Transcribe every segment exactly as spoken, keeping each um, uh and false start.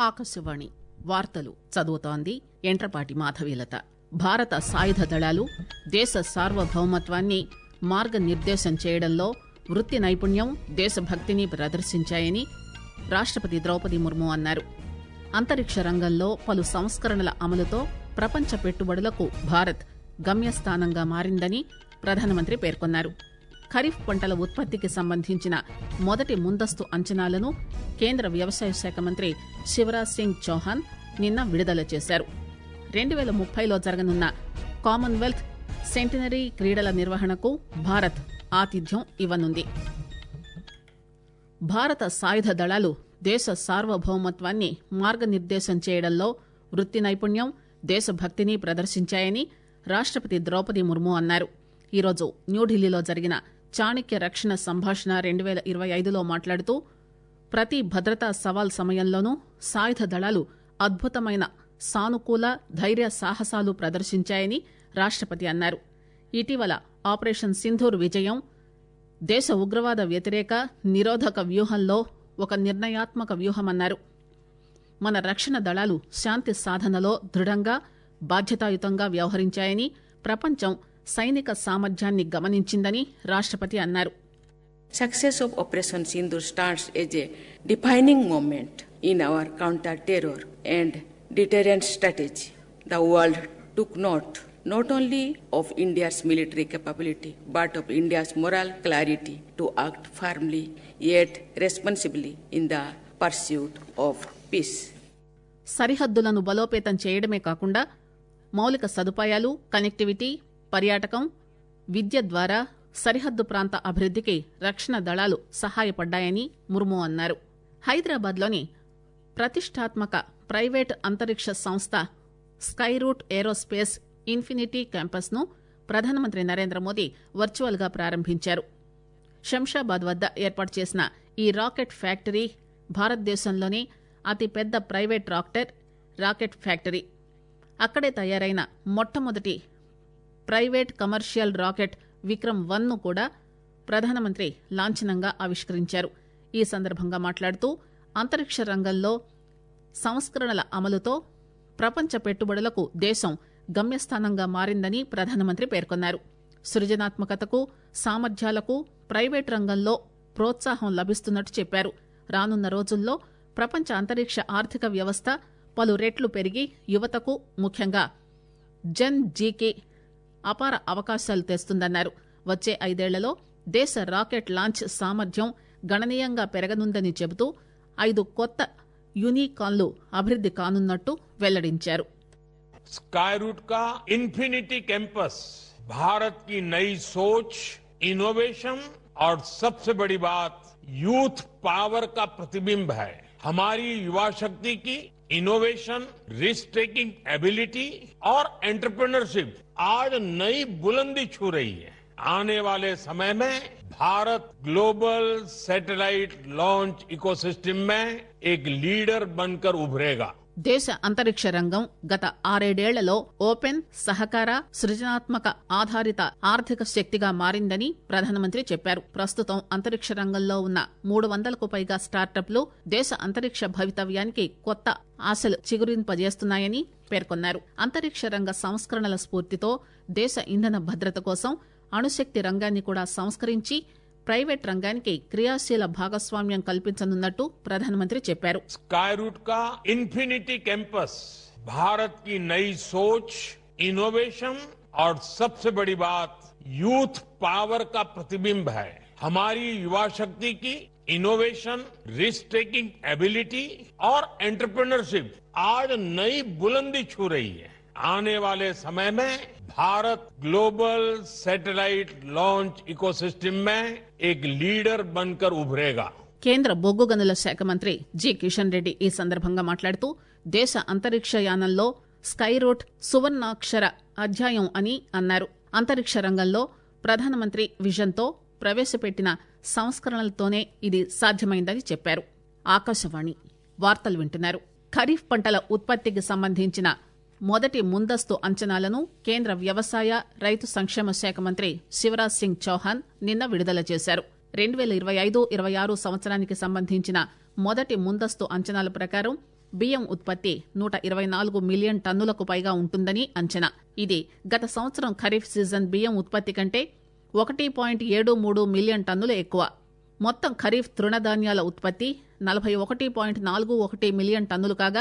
ఆకాశవాణి వార్తలు చదువుతోంది ఎంట్రపాటి మాధవీలత. భారత సాయుధ దళాలు దేశ సార్వభౌమత్వాన్ని మార్గనిర్దేశం చేయడంలో వృత్తి నైపుణ్యం, దేశభక్తిని ప్రదర్శించాయని రాష్టపతి ద్రౌపది ముర్ము అన్నారు. అంతరిక్ష రంగంలో పలు సంస్కరణల అమలుతో ప్రపంచ పెట్టుబడులకు భారత్ గమ్యస్థానంగా మారిందని ప్రధానమంత్రి పేర్కొన్నారు. ఖరీఫ్ పంటల ఉత్పత్తికి సంబంధించిన మొదటి ముందస్తు అంచనాలను కేంద్ర వ్యవసాయ శాఖ మంత్రి శివరాజ్ సింగ్ చౌహాన్ నిన్న విడుదల చేశారు. రెండు పేల ముప్పైలో జరగనున్న కామన్వెల్త్ సెంటినరీ క్రీడల నిర్వహణకు భారత్ ఆతిథ్యం ఇవ్వనుంది. భారత సాయుధ దళాలు దేశ సార్వభౌమత్వాన్ని మార్గనిర్దేశం చేయడంలో వృత్తి నైపుణ్యం, దేశభక్తిని ప్రదర్శించాయని రాష్టపతి ద్రౌపది ముర్ము అన్నారు. ఈరోజు న్యూఢిల్లీలో జరిగిన చాణక్య రక్షణ సంభాషణ రెండు పేల ఇరవై ఐదులో మాట్లాడుతూ ప్రతి భద్రతా సవాల్ సమయంలోనూ సాయుధ దళాలు అద్భుతమైన సానుకూల, ధైర్య సాహసాలు ప్రదర్శించాయని రాష్టపతి అన్నారు. ఇటీవల ఆపరేషన్ సింధూర్ విజయం దేశ ఉగ్రవాద వ్యతిరేక నిరోధక వ్యూహంలో ఒక నిర్ణయాత్మక వ్యూహమన్నారు. మన రక్షణ దళాలు శాంతి సాధనలో దృఢంగా, బాధ్యతాయుతంగా వ్యవహరించాయని, ప్రపంచం సైనిక సామర్థ్యాన్ని గమనించిందని రాష్టపతి అన్నారు. Success of Operation Sindoor stands as a defining moment in our counter-terror and deterrent strategy. The world took note not only of India's military capability but of India's moral clarity to act firmly yet responsibly in the pursuit of peace. సరిహద్దులను బలోపేతం చేయడమే కాకుండా మౌలిక సదుపాయాలు, connectivity, పర్యాటకం, విద్య ద్వారా సరిహద్దు ప్రాంత అభివృద్దికి రక్షణ దళాలు సహాయపడ్డాయని ముర్ము అన్నారు. హైదరాబాద్లోని ప్రతిష్టాత్మక ప్రైవేట్ అంతరిక్ష సంస్థ స్కైరూట్ ఏరోస్పేస్ ఇన్ఫినిటీ క్యాంపస్ ను ప్రధానమంత్రి నరేంద్ర మోదీ వర్చువల్ గా ప్రారంభించారు. శంషాబాద్ వద్ద ఏర్పాటు చేసిన ఈ రాకెట్ ఫ్యాక్టరీ భారతదేశంలోనే అతిపెద్ద ప్రైవేట్ రాకెట్ రాకెట్ ఫ్యాక్టరీ. అక్కడే తయారైన మొట్టమొదటి private commercial rocket Vikram one ను కూడా ప్రధానమంత్రి లాంఛనంగా ఆవిష్కరించారు. ఈ సందర్భంగా మాట్లాడుతూ అంతరిక్ష రంగంలో సంస్కరణల అమలుతో ప్రపంచ పెట్టుబడులకు దేశం గమ్యస్థానంగా మారిందని ప్రధానమంత్రి పేర్కొన్నారు. సృజనాత్మకతకు, సామర్థ్యాలకు ప్రైవేట్ రంగంలో ప్రోత్సాహం లభిస్తున్నట్టు చెప్పారు. రానున్న రోజుల్లో ప్రపంచ అంతరిక్ష ఆర్థిక వ్యవస్థ పలు రెట్లు పెరిగి యువతకు, ముఖ్యంగా జన్ జీకి అపార అవకాశాలు తెస్తుందన్నారు. వచ్చే ఐదేళ్లలో దేశ రాకెట్ లాంచ్ సామర్థ్యం గణనీయంగా పెరగనుందని చెబుతూ ఐదు కొత్త యూనికాన్లు అభివృద్ది కానున్నట్టు వెల్లడించారు. स्काईरूट का इन्फिनिटी कैंपस भारत की नई सोच, इनोवेशन और सबसे बड़ी बात यूथ पावर का प्रतिबिंब है. हमारी युवा शक्ति की इनोवेशन, रिस्क टेकिंग एबिलिटी और एंटरप्रेन्योरशिप आज नई बुलंदी छू रही है. आने वाले समय में Bharat global satellite launch ecosystem में एक लीडर बनकर उभरेगा. దేశ అంతరిక్ష రంగం గత ఆరేడేళ్లలో ఓపెన్, సహకార, సృజనాత్మక ఆధారిత ఆర్థిక శక్తిగా మారిందని ప్రధానమంత్రి చెప్పారు. ప్రస్తుతం అంతరిక్ష రంగంలో ఉన్న మూడు వందలకు పైగా స్టార్టప్లు దేశ అంతరిక్ష భవితవ్యానికి కొత్త ఆశలు చిగురింపజేస్తున్నాయని పేర్కొన్నారు. అంతరిక్ష రంగ సంస్కరణల స్ఫూర్తితో దేశ ఇంధన భద్రత కోసం అణుశక్తి రంగాన్ని కూడా సంస్కరించి ప్రైవేట్ రంగానికి క్రియాశీల భాగస్వామ్యం కల్పించనున్నట్టు ప్రధానమంత్రి చెప్పారు. स्काईरूट का इन्फिनिटी कैंपस भारत की नई सोच, इनोवेशन और सबसे बड़ी बात यूथ पावर का प्रतिबिंब है. हमारी युवा शक्ति की इनोवेशन, रिस्क टेकिंग एबिलिटी और एंटरप्रेन्योरशिप आज नई बुलंदी छू रही है. आने वाले समय में Bharat global satellite launch ecosystem में एक लीडर बनकर उभरेगा. కేంద్ర బొగ్గు గనుల శాఖ మంత్రి జి కిషన్ రెడ్డి ఈ సందర్భంగా మాట్లాడుతూ దేశ అంతరిక్ష యానంలో స్కైరూట్ సువర్ణాక్షర అధ్యాయం అని అన్నారు. అంతరిక్ష రంగంలో ప్రధానమంత్రి విజన్తో ప్రవేశపెట్టిన సంస్కరణలతోనే ఇది సాధ్యమైందని చెప్పారు. ఆకాశవాణి వార్తలు వింటున్నారు. ఖరీఫ్ పంటల ఉత్పత్తికి సంబంధించిన మొదటి ముందస్తు అంచనాలను కేంద్ర వ్యవసాయ, రైతు సంక్షేమ శాఖ మంత్రి శివరాజ్ సింగ్ చౌహాన్ నిన్న విడుదల చేశారు. రెండు పేల ఇరవై ఐదు ఇరవై ఆరు సంవత్సరానికి సంబంధించిన మొదటి ముందస్తు అంచనాల ప్రకారం బియ్యం ఉత్పత్తి నూట ఇరవై నాలుగు మిలియన్ టన్నులకు పైగా ఉంటుందని అంచనా. ఇది గత సంవత్సరం ఖరీఫ్ సీజన్ బియ్యం ఉత్పత్తి కంటే ఒకటి పాయింట్ ఏడు మూడు మిలియన్ టన్నులు ఎక్కువ. మొత్తం ఖరీఫ్ తృణధాన్యాల ఉత్పత్తి నలభై ఒకటి పాయింట్ నాలుగు ఒకటి మిలియన్ టన్నులు కాగా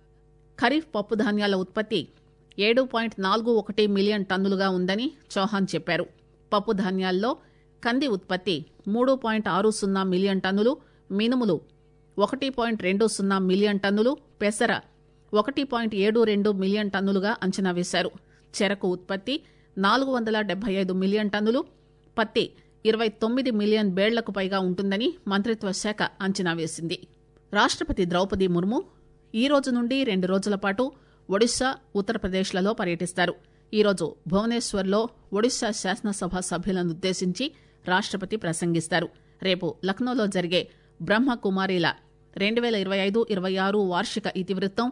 ఖరీఫ్ పప్పు ధాన్యాల ఉత్పత్తి ఏడు పాయింట్ నాలుగు ఒకటి మిలియన్ టన్నులుగా ఉందని చౌహాన్ చెప్పారు. పప్పు ధాన్యాల్లో కంది ఉత్పత్తి మూడు పాయింట్ ఆరు సున్నా మిలియన్ టన్నులు, మినుములు ఒకటి పాయింట్ రెండు సున్నా మిలియన్ టన్నులు, పెసర ఒకటి పాయింట్ ఏడు రెండు మిలియన్ టన్నులుగా అంచనా వేశారు. చెరకు ఉత్పత్తి నాలుగు వందల డెబ్బై ఐదు మిలియన్ టన్నులు, పత్తి ఇరవై తొమ్మిది మిలియన్ బేళ్లకు పైగా ఉంటుందని మంత్రిత్వ శాఖ అంచనా వేసింది. రాష్టపతి ద్రౌపది ముర్ము ఈ రోజు నుండి రెండు రోజుల పాటు ఒడిశా, ఉత్తరప్రదేశ్లలో పర్యటిస్తారు. ఈరోజు భువనేశ్వర్లో ఒడిశా శాసనసభ సభ్యులనుద్దేశించి రాష్టపతి ప్రసంగిస్తారు. రేపు లక్నోలో జరిగే బ్రహ్మకుమారిల రెండు పేల ఇరవై ఐదు ఇరవై ఆరు వార్షిక ఇతివృత్తం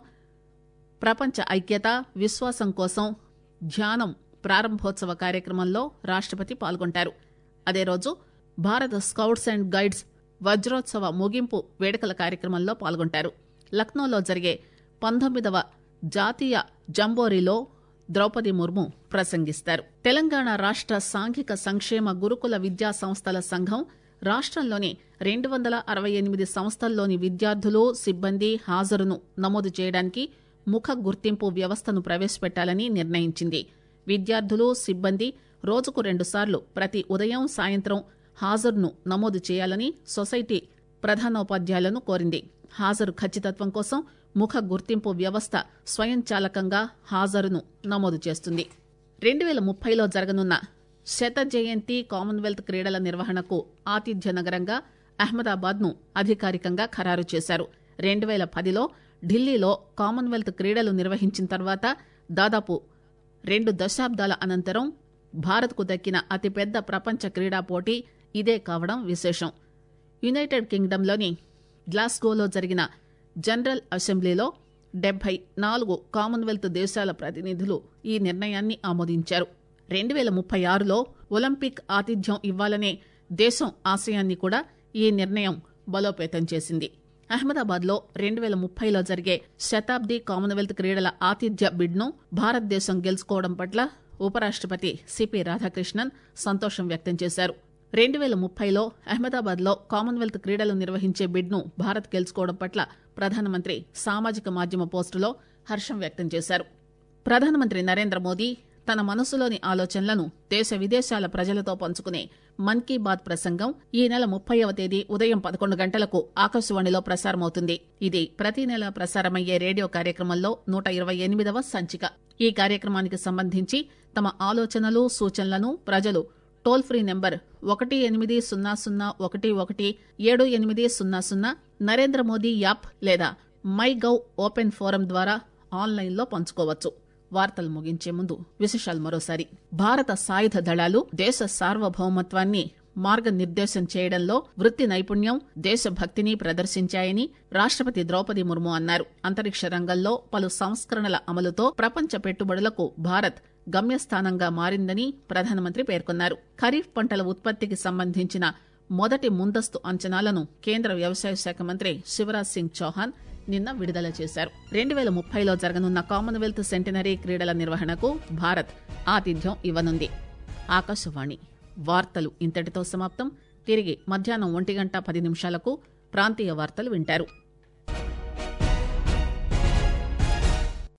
ప్రపంచ ఐక్యత, విశ్వాసం కోసం ధ్యానం ప్రారంభోత్సవ కార్యక్రమంలో రాష్టపతి పాల్గొంటారు. అదే రోజు భారత స్కౌట్స్ అండ్ గైడ్స్ వజ్రోత్సవ ముగింపు వేడుకల కార్యక్రమంలో పాల్గొంటారు. లక్నోలో జరిగే పంతొమ్మిదవ జాతీయ జంబోరీలో ద్రౌపది ముర్ము ప్రసంగిస్తారు. తెలంగాణ రాష్ట సాంఘిక సంక్షేమ గురుకుల విద్యా సంస్థల సంఘం రాష్టంలోని రెండు వందల అరవై ఎనిమిది సంస్థల్లోని విద్యార్థులు, సిబ్బంది హాజరును నమోదు చేయడానికి ముఖ గుర్తింపు వ్యవస్థను ప్రవేశపెట్టాలని నిర్ణయించింది. విద్యార్థులు, సిబ్బంది రోజుకు రెండుసార్లు ప్రతి ఉదయం, సాయంత్రం హాజరును నమోదు చేయాలని సొసైటీ ప్రధానోపాధ్యాయులను కోరింది. హాజరు ఖచ్చితత్వం కోసం ముఖ గుర్తింపు వ్యవస్థ స్వయంచాలకంగా హాజరును నమోదు చేస్తుంది. రెండు వేల ముప్పైలో జరగనున్న శత జయంతి కామన్వెల్త్ క్రీడల నిర్వహణకు ఆతిథ్య నగరంగా అహ్మదాబాద్ ను అధికారికంగా ఖరారు చేశారు. రెండు వేల పదిలో ఢిల్లీలో కామన్వెల్త్ క్రీడలు నిర్వహించిన తర్వాత దాదాపు రెండు దశాబ్దాల అనంతరం భారత్కు దక్కిన అతిపెద్ద ప్రపంచ క్రీడా పోటీ ఇదే కావడం విశేషం. యునైటెడ్ కింగ్డమ్లోని గ్లాస్గోలో జరిగిన జనరల్ అసెంబ్లీలో డెబ్బై నాలుగు కామన్వెల్త్ దేశాల ప్రతినిధులు ఈ నిర్ణయాన్ని ఆమోదించారు. రెండు వేల ముప్పై ఆరులో ఒలింపిక్ ఆతిథ్యం ఇవ్వాలనే దేశం ఆశయాన్ని కూడా ఈ నిర్ణయం బలోపేతం చేసింది. అహ్మదాబాద్లో రెండు వేల ముప్పైలో జరిగే శతాబ్ది కామన్వెల్త్ క్రీడల ఆతిథ్య బిడ్ను భారతదేశం గెలుచుకోవడం పట్ల ఉపరాష్టపతి సిపి రాధాకృష్ణన్ సంతోషం వ్యక్తం చేశారు. రెండు వేల ముప్పైలో అహ్మదాబాద్లో కామన్వెల్త్ క్రీడలు నిర్వహించే బిడ్ను భారత్ గెలుచుకోవడం పట్ల ప్రధానమంత్రి సామాజిక మాధ్యమ పోస్టులో హర్షం వ్యక్తం చేశారు. ప్రధానమంత్రి నరేంద్ర మోదీ తన మనసులోని ఆలోచనలను దేశ విదేశాల ప్రజలతో పంచుకునే మన్ కీ బాత్ ప్రసంగం ఈ నెల ముప్పైవ తేదీ ఉదయం పదకొండు గంటలకు ఆకాశవాణిలో ప్రసారమవుతుంది. ఇది ప్రతి నెల ప్రసారమయ్యే రేడియో కార్యక్రమంలో నూట ఇరవై ఎనిమిదవ సంచిక. ఈ కార్యక్రమానికి సంబంధించి తమ ఆలోచనలు, సూచనలను ప్రజలు టోల్ ఫ్రీ నెంబర్ ఒకటి ఎనిమిది సున్నా సున్నా ఒకటి ఒకటి ఏడు ఎనిమిది సున్నా సున్నా, నరేంద్ర మోదీ యాప్ లేదా మై గవ్ ఓపెన్ ఫోరం ద్వారా ఆన్లైన్లో పంచుకోవచ్చు. వార్తలు ముగించే ముందు విశేషాలు మరోసారి. భారత సాయుధ దళాలు దేశ సార్వభౌమత్వాన్ని మార్గనిర్దేశం చేయడంలో వృత్తి నైపుణ్యం, దేశభక్తిని ప్రదర్శించాయని రాష్టపతి ద్రౌపది ముర్ము అన్నారు. అంతరిక్ష రంగంలో పలు సంస్కరణల అమలుతో ప్రపంచ పెట్టుబడులకు భారత్ గమ్యస్థానంగా మారిందని ప్రధానమంత్రి పేర్కొన్నారు. ఖరీఫ్ పంటల ఉత్పత్తికి సంబంధించిన మొదటి ముందస్తు అంచనాలను కేంద్ర వ్యవసాయ శాఖ మంత్రి శివరాజ్ సింగ్ చౌహాన్ నిన్న విడుదల చేశారు. రెండు వేల ముప్పైలో జరగనున్న కామన్వెల్త్ సెంటినరీ క్రీడల నిర్వహణకు భారత్ ఆతిథ్యం ఇవ్వనుంది. ఆకాశవాణి వార్తలు ఇంతటితో సమాప్తం. తిరిగి మధ్యాహ్నం ఒంటి గంట పది నిమిషాలకు ప్రాంతీయ వార్తలు వింటారు.